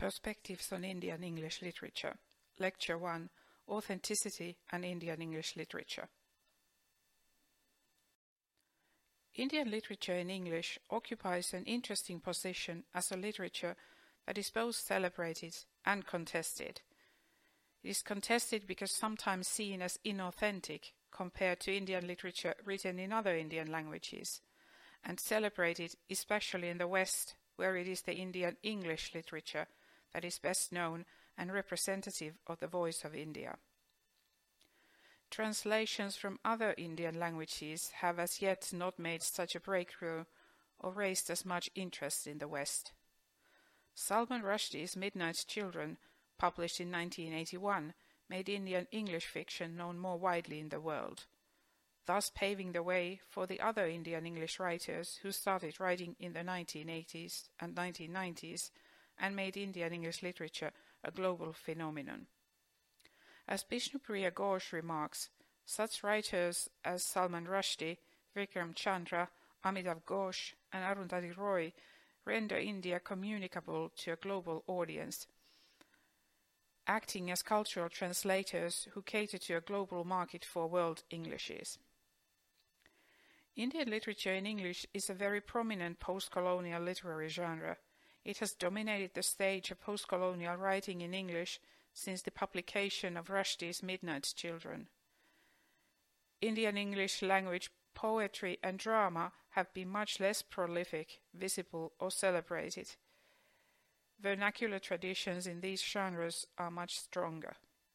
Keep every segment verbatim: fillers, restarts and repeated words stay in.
Perspectives on Indian English Literature. Lecture one. Authenticity and Indian English Literature. Indian literature in English occupies an interesting position as a literature that is both celebrated and contested. It is contested because sometimes seen as inauthentic compared to Indian literature written in other Indian languages, and celebrated especially in the West, where it is the Indian English literature that is best known and representative of the voice of India. Translations from other Indian languages have as yet not made such a breakthrough or raised as much interest in the West. Salman Rushdie's Midnight Children, published in nineteen eighty-one, made Indian English fiction known more widely in the world, thus paving the way for the other Indian English writers who started writing in the nineteen eighties and nineteen nineties and made Indian English literature a global phenomenon. As Bishnupriya Ghosh remarks, such writers as Salman Rushdie, Vikram Chandra, Amitav Ghosh and Arundhati Roy render India communicable to a global audience, acting as cultural translators who cater to a global market for world Englishes. Indian literature in English is a very prominent post-colonial literary genre. It has dominated the stage of post-colonial writing in English since the publication of Rushdie's Midnight Children. Indian English language poetry and drama have been much less prolific, visible or celebrated. Vernacular traditions in these genres are much stronger.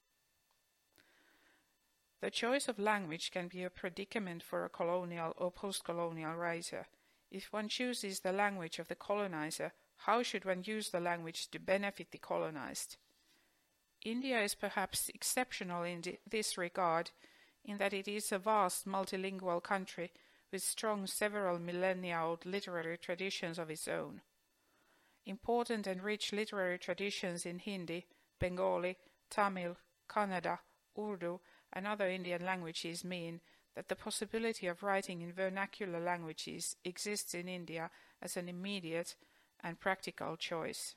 The choice of language can be a predicament for a colonial or post-colonial writer. If one chooses the language of the colonizer, how should one use the language to benefit the colonized? India is perhaps exceptional in this regard, in that it is a vast multilingual country with strong several millennia-old literary traditions of its own. Important and rich literary traditions in Hindi, Bengali, Tamil, Kannada, Urdu, and other Indian languages mean that the possibility of writing in vernacular languages exists in India as an immediate and practical choice.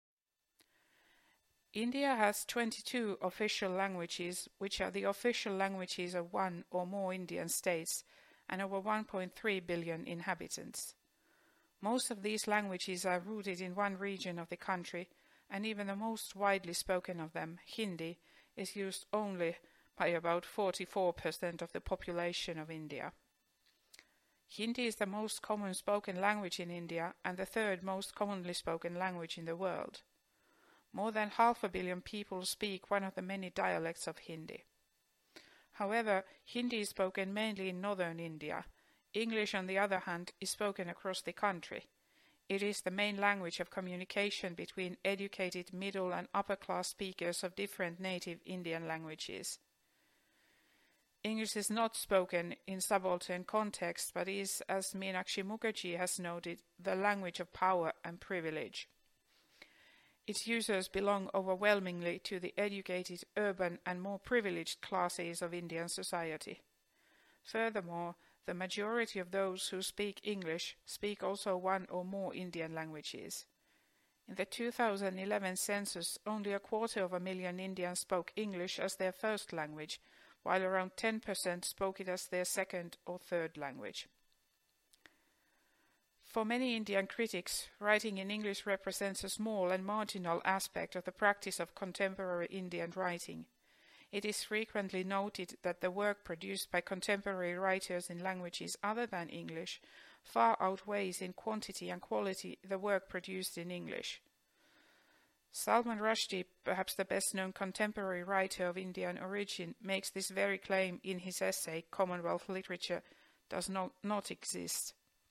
India has twenty-two official languages, which are the official languages of one or more Indian states, and over one point three billion inhabitants. Most of these languages are rooted in one region of the country, and even the most widely spoken of them, Hindi, is used only by about forty-four percent of the population of India. Hindi is the most common spoken language in India and the third most commonly spoken language in the world. More than half a billion people speak one of the many dialects of Hindi. However, Hindi is spoken mainly in northern India. English, on the other hand, is spoken across the country. It is the main language of communication between educated middle and upper class speakers of different native Indian languages. English is not spoken in subaltern context, but is, as Meenakshi Mukherjee has noted, the language of power and privilege. Its users belong overwhelmingly to the educated, urban and more privileged classes of Indian society. Furthermore, the majority of those who speak English speak also one or more Indian languages. In the two thousand eleven census, only a quarter of a million Indians spoke English as their first language, while around ten percent spoke it as their second or third language. For many Indian critics, writing in English represents a small and marginal aspect of the practice of contemporary Indian writing. It is frequently noted that the work produced by contemporary writers in languages other than English far outweighs in quantity and quality the work produced in English. Salman Rushdie, perhaps the best-known contemporary writer of Indian origin, makes this very claim in his essay Commonwealth Literature Does Not, not Exist.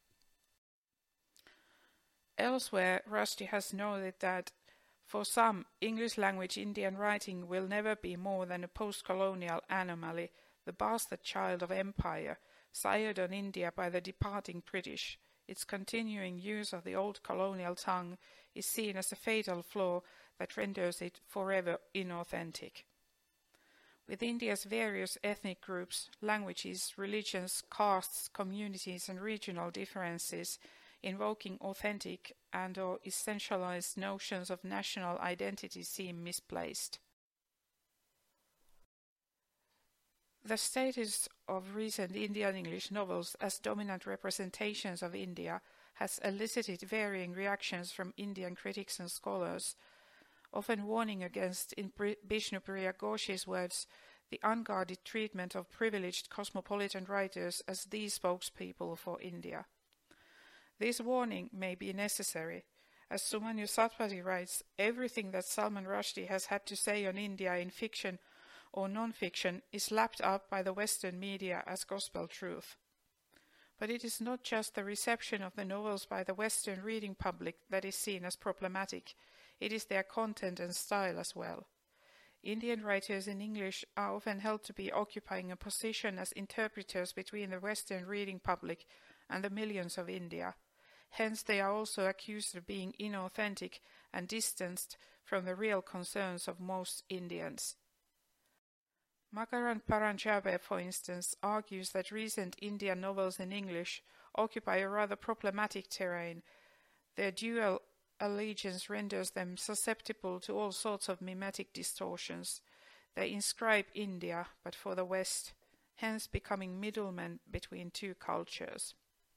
Elsewhere, Rushdie has noted that for some, English-language Indian writing will never be more than a post-colonial anomaly, the bastard child of empire, sired on India by the departing British. Its continuing use of the old colonial tongue is seen as a fatal flaw that renders it forever inauthentic. With India's various ethnic groups, languages, religions, castes, communities and regional differences invoking authentic and or essentialized notions of national identity seem misplaced. The status of recent Indian English novels as dominant representations of India has elicited varying reactions from Indian critics and scholars, often warning against, in Bishnupriya Ghos's words, the unguarded treatment of privileged cosmopolitan writers as the spokespeople for India. This warning may be necessary. As Sumanyu Satpathy writes, everything that Salman Rushdie has had to say on India in fiction or non-fiction is lapped up by the Western media as gospel truth. But it is not just the reception of the novels by the Western reading public that is seen as problematic, it is their content and style as well. Indian writers in English are often held to be occupying a position as interpreters between the Western reading public and the millions of India. Hence they are also accused of being inauthentic and distanced from the real concerns of most Indians. Makarand Paranjabe, for instance, argues that recent Indian novels in English occupy a rather problematic terrain. Their dual allegiance renders them susceptible to all sorts of mimetic distortions. They inscribe India, but for the West, hence becoming middlemen between two cultures.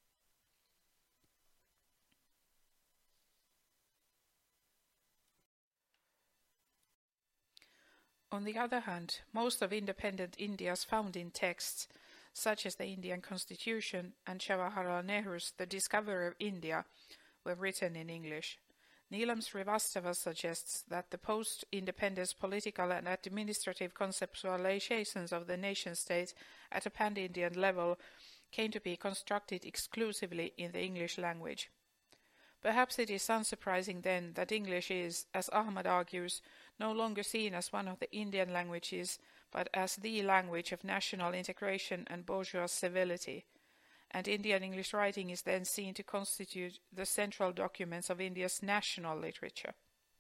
On the other hand, most of independent India's founding texts, such as the Indian Constitution and Jawaharlal Nehru's The Discovery of India, were written in English. Neelam Srivastava suggests that the post-independence political and administrative conceptualizations of the nation-state at a pan-Indian level came to be constructed exclusively in the English language. Perhaps it is unsurprising then that English is, as Ahmad argues, no longer seen as one of the Indian languages, but as the language of national integration and bourgeois civility, and Indian English writing is then seen to constitute the central documents of India's national literature.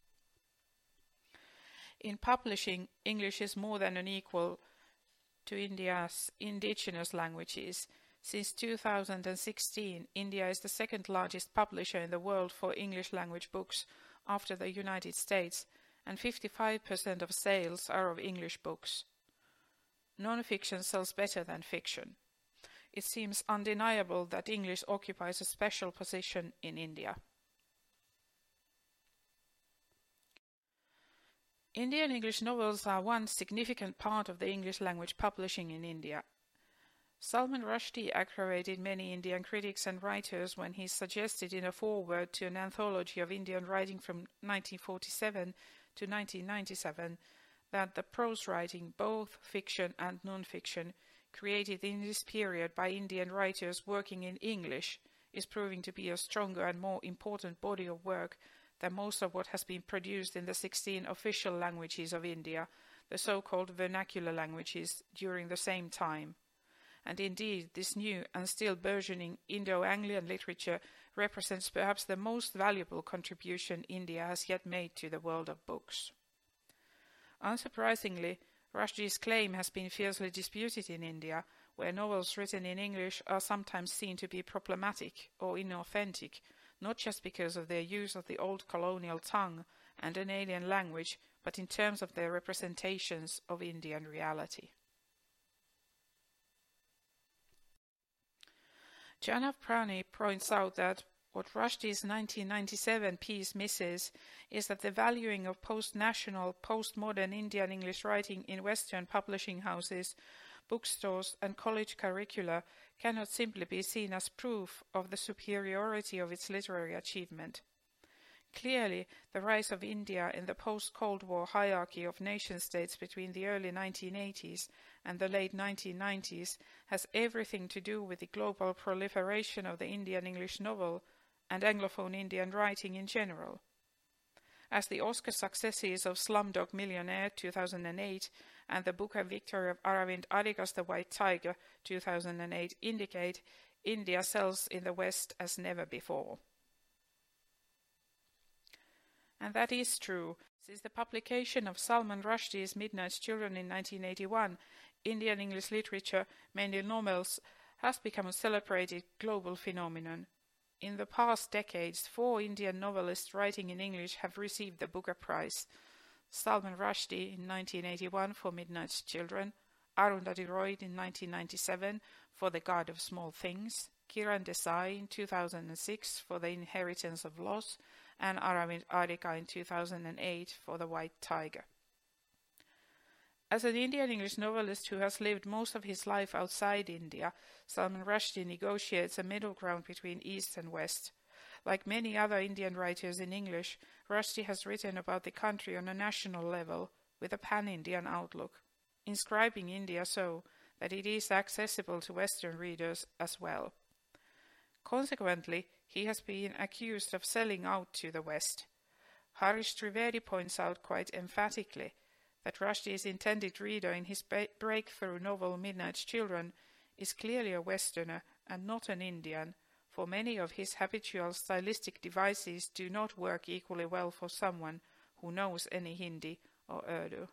In publishing, English is more than an equal to India's indigenous languages. Since two thousand sixteen, India is the second largest publisher in the world for English language books after the United States, and fifty-five percent of sales are of English books. Non-fiction sells better than fiction. It seems undeniable that English occupies a special position in India. Indian English novels are one significant part of the English language publishing in India. Salman Rushdie aggravated many Indian critics and writers when he suggested in a foreword to an anthology of Indian writing from nineteen forty-seven to nineteen ninety-seven that the prose writing, both fiction and non-fiction, created in this period by Indian writers working in English is proving to be a stronger and more important body of work than most of what has been produced in the sixteen official languages of India, the so-called vernacular languages, during the same time. And indeed, this new and still burgeoning Indo-Anglian literature represents perhaps the most valuable contribution India has yet made to the world of books. Unsurprisingly, Rushdie's claim has been fiercely disputed in India, where novels written in English are sometimes seen to be problematic or inauthentic, not just because of their use of the old colonial tongue and an alien language, but in terms of their representations of Indian reality. Janav Prani points out that what Rushdie's nineteen ninety-seven piece misses is that the valuing of post-national, post-modern Indian English writing in Western publishing houses, bookstores and college curricula cannot simply be seen as proof of the superiority of its literary achievement. Clearly, the rise of India in the post-Cold War hierarchy of nation-states between the early nineteen eighties and the late nineteen nineties has everything to do with the global proliferation of the Indian English novel and Anglophone Indian writing in general. As the Oscar successes of Slumdog Millionaire two thousand eight and the Booker victory of Aravind Adiga's The White Tiger two thousand eight indicate, India sells in the West as never before. And that is true. Since the publication of Salman Rushdie's Midnight's Children in nineteen eighty-one, Indian English literature, mainly novels, has become a celebrated global phenomenon. In the past decades, four Indian novelists writing in English have received the Booker Prize. Salman Rushdie in nineteen eighty-one for Midnight Children, Arundhati Roy in nineteen ninety-seven for The God of Small Things, Kiran Desai in two thousand six for The Inheritance of Loss, and Aravind Adhika in two thousand eight for The White Tiger. As an Indian English novelist who has lived most of his life outside India, Salman Rushdie negotiates a middle ground between East and West. Like many other Indian writers in English, Rushdie has written about the country on a national level, with a pan-Indian outlook, inscribing India so that it is accessible to Western readers as well. Consequently, he has been accused of selling out to the West. Harish Trivedi points out quite emphatically that Rushdie's intended reader in his ba- breakthrough novel Midnight Children is clearly a Westerner and not an Indian, for many of his habitual stylistic devices do not work equally well for someone who knows any Hindi or Urdu.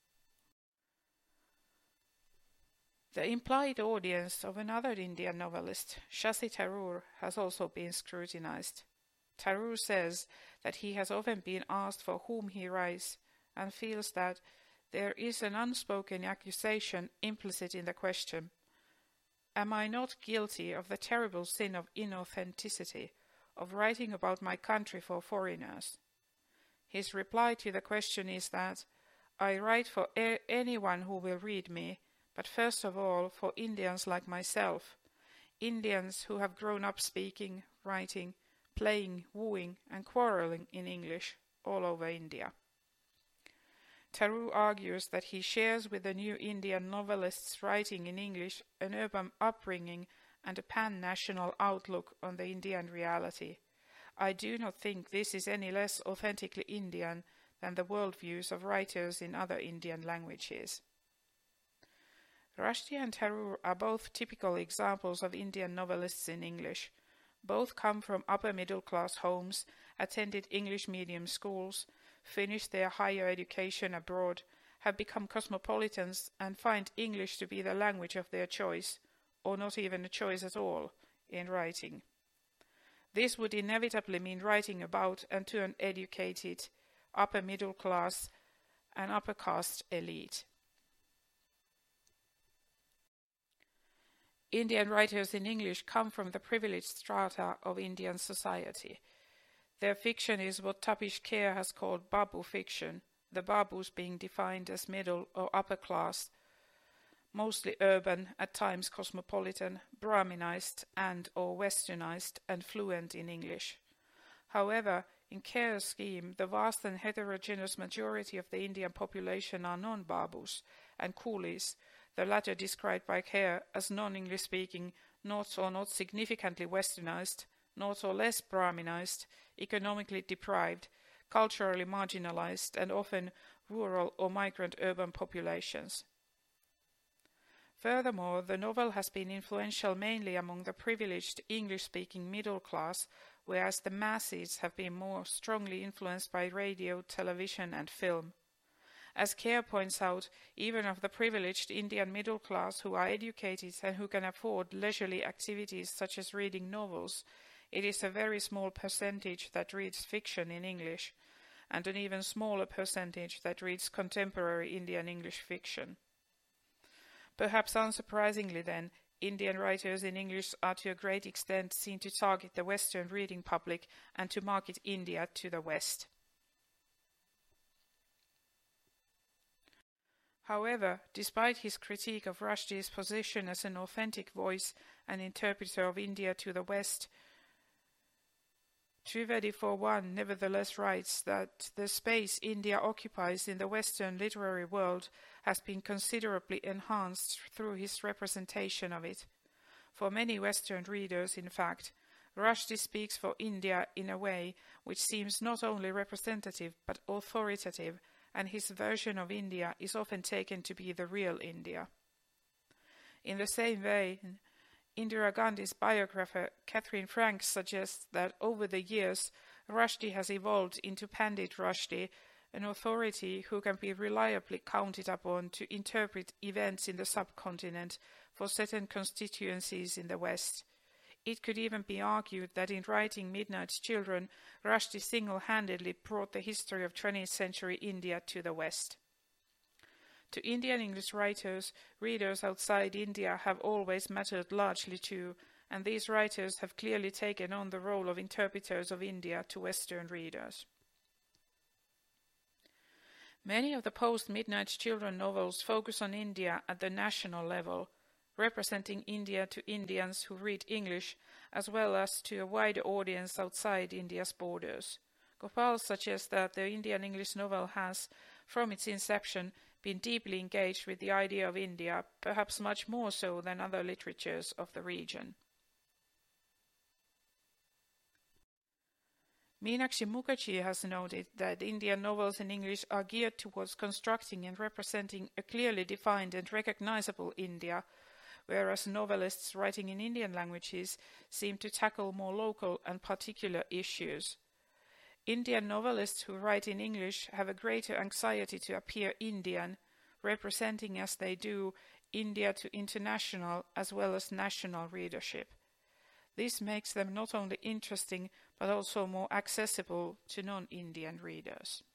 The implied audience of another Indian novelist, Shashi Tharoor, has also been scrutinized. Tharoor says that he has often been asked for whom he writes and feels that there is an unspoken accusation implicit in the question. Am I not guilty of the terrible sin of inauthenticity, of writing about my country for foreigners? His reply to the question is that I write for a- anyone who will read me, but first of all for Indians like myself, Indians who have grown up speaking, writing, playing, wooing and quarrelling in English all over India. Tharoor argues that he shares with the new Indian novelists writing in English an urban upbringing and a pan-national outlook on the Indian reality. I do not think this is any less authentically Indian than the worldviews of writers in other Indian languages. Rushdie and Tharoor are both typical examples of Indian novelists in English. Both come from upper-middle-class homes, attended English medium schools, finished their higher education abroad, have become cosmopolitans and find English to be the language of their choice, or not even a choice at all, in writing. This would inevitably mean writing about and to an educated, upper-middle-class and upper-caste elite. Indian writers in English come from the privileged strata of Indian society. Their fiction is what Tapish Kher has called Babu fiction, the Babus being defined as middle or upper class, mostly urban, at times cosmopolitan, Brahminized and or westernized and fluent in English. However, in Kher's scheme, the vast and heterogeneous majority of the Indian population are non-Babus and coolies, the latter described by Kher as non-English speaking, not or not significantly westernized, not or less Brahminized, economically deprived, culturally marginalized, and often rural or migrant urban populations. Furthermore, the novel has been influential mainly among the privileged English-speaking middle class, whereas the masses have been more strongly influenced by radio, television, and film. As Kher points out, even of the privileged Indian middle class who are educated and who can afford leisurely activities such as reading novels, it is a very small percentage that reads fiction in English, and an even smaller percentage that reads contemporary Indian English fiction. Perhaps unsurprisingly then, Indian writers in English are to a great extent seen to target the Western reading public and to market India to the West. However, despite his critique of Rushdie's position as an authentic voice and interpreter of India to the West, Trivedi for one nevertheless writes that the space India occupies in the Western literary world has been considerably enhanced through his representation of it. For many Western readers, in fact, Rushdie speaks for India in a way which seems not only representative but authoritative, and his version of India is often taken to be the real India. In the same way, Indira Gandhi's biographer Catherine Frank suggests that over the years, Rushdie has evolved into Pandit Rushdie, an authority who can be reliably counted upon to interpret events in the subcontinent for certain constituencies in the West. It could even be argued that in writing Midnight's Children, Rushdie single-handedly brought the history of twentieth century India to the West. To Indian English writers, readers outside India have always mattered largely too, and these writers have clearly taken on the role of interpreters of India to Western readers. Many of the post-Midnight's Children novels focus on India at the national level, representing India to Indians who read English as well as to a wider audience outside India's borders. Gopal suggests that the Indian English novel has, from its inception, been deeply engaged with the idea of India, perhaps much more so than other literatures of the region. Meenakshi Mukherjee has noted that Indian novels in English are geared towards constructing and representing a clearly defined and recognizable India, whereas novelists writing in Indian languages seem to tackle more local and particular issues. Indian novelists who write in English have a greater anxiety to appear Indian, representing as they do India to international as well as national readership. This makes them not only interesting but also more accessible to non-Indian readers.